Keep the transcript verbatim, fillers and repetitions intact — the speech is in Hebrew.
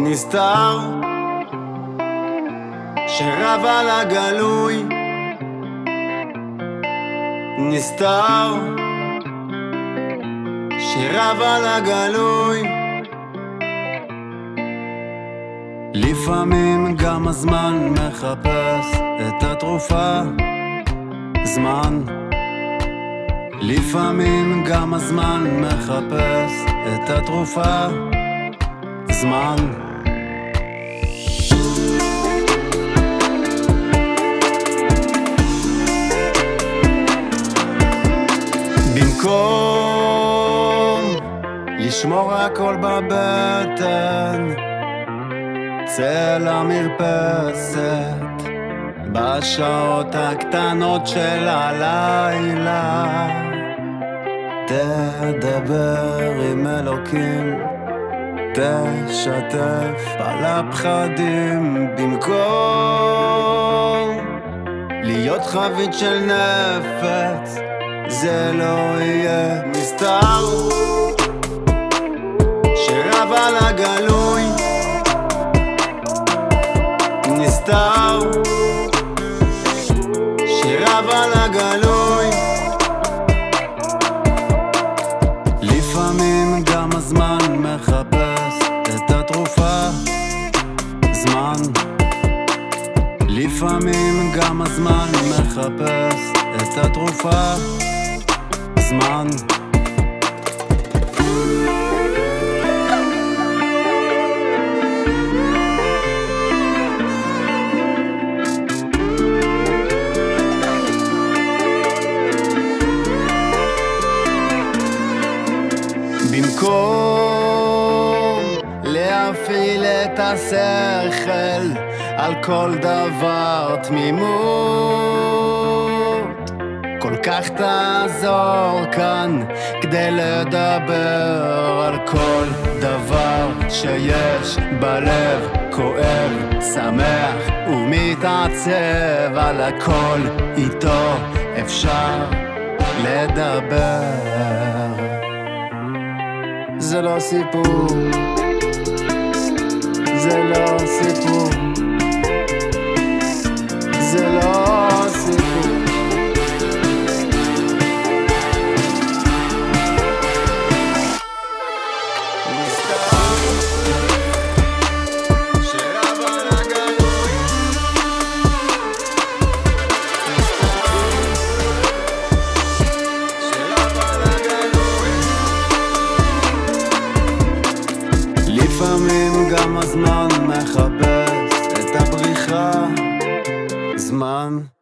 נסתר שרב על הגלוי, נסתר שרב על הגלוי. לפעמים גם הזמן מחפש את התרופה, זמן. לפעמים גם הזמן מחפש את התרופה, זמן. במקום לשמור הכל בבטן, צא למרפסת בשעות הקטנות של הלילה, תדבר עם אלוקים, תשתף על הפחדים. במקום להיות חבית של נפץ, זה לא יהיה. נסתר שרב על הגלוי, נסתר שרב על הגלוי. לפעמים גם הזמן מחפש את התרופה, זמן. לפעמים גם הזמן מחפש את התרופה, זמן. במקום להפעיל את השכל על כל דבר תמימות, כל כך תעזור כאן כדי לדבר על כל דבר שיש בלב, כואב, שמח ומתעצב. על הכל איתו אפשר לדבר. זה לא סיפור, זה לא סיפור, זה לא סיפור. לפעמים גם הזמן מחפש את הבריחה, זמן.